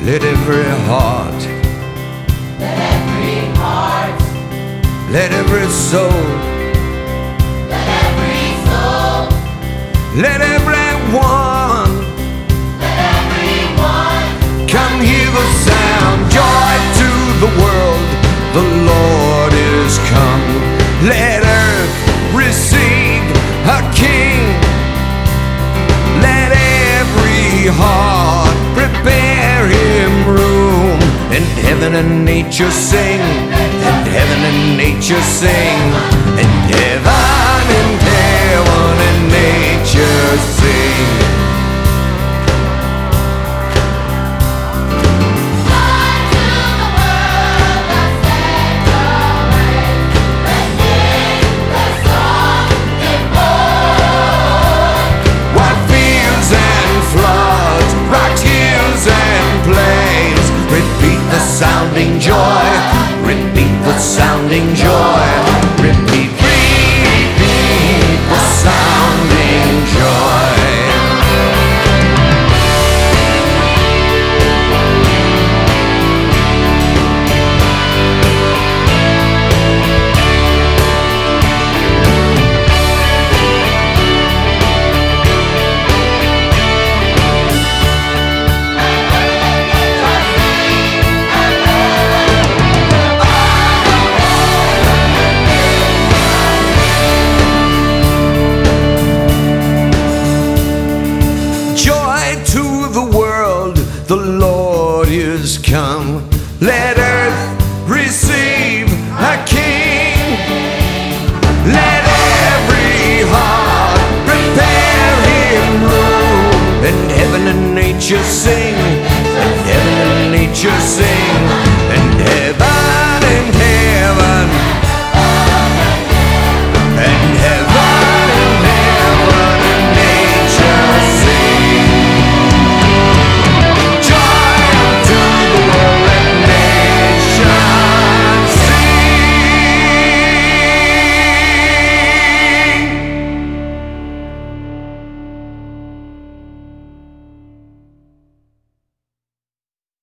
Let every heart, let every soul, let everyone, come hear the sound. Joy to the world, the Lord is come. Let earth receive a king. Let every heart prepare him room. And heaven and nature sing, and heaven and nature sing, and heaven and nature sing. Sounding joy, repeat the sounding joy, repeat, repeat the sounding joy. The Lord is come. Let earth receive a king. Let every heart prepare him room. And heaven and nature sing.